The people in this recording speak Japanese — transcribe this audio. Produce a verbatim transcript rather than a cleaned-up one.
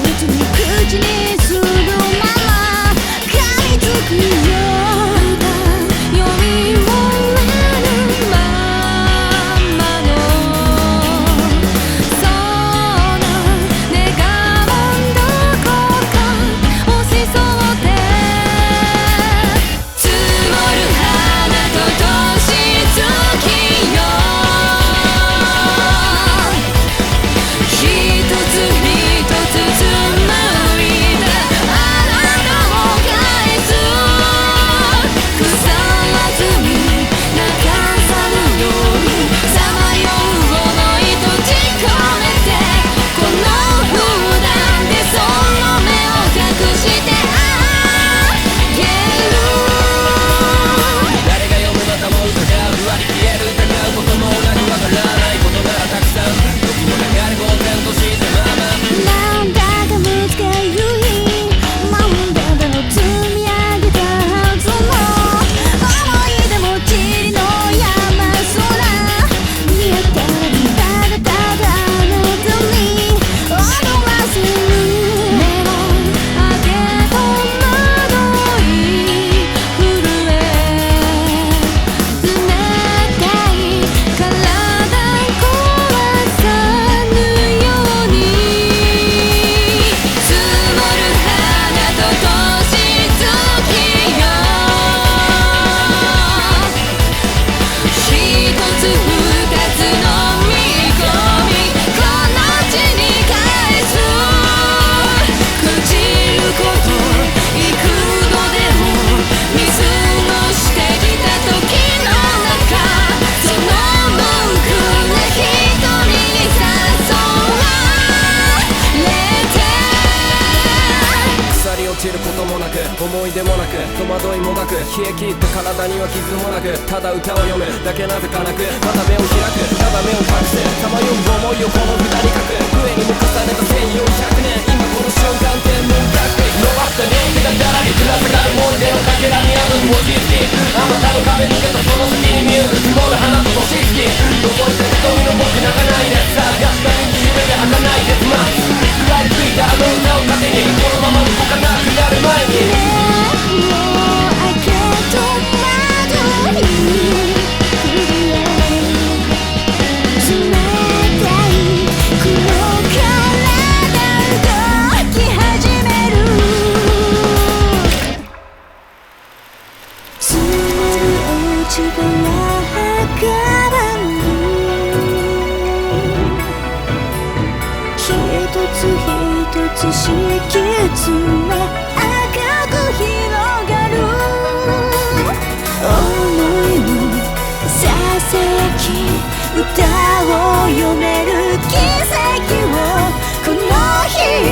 散ることもなく思い出もなく戸惑いもなく冷え切った体には傷もなくただ歌を読むだけなぜかなくまた目を開くただ目を隠してさまよう思いをこの二人書く上にも重ねたせんよんひゃくねん今この瞬間天文学的伸ばした両手がだらけ暗さがる思い出のかけらにある文字付きあまたの壁抜けたその先に見える積もる花と星月どこ行って瞳の僕泣かないで探した道夢で儚い結末食らいついたあの歌を糧にこのまま動かなくなる前に敷き詰め赤く広がる想いのささやき歌を読める奇跡をこの日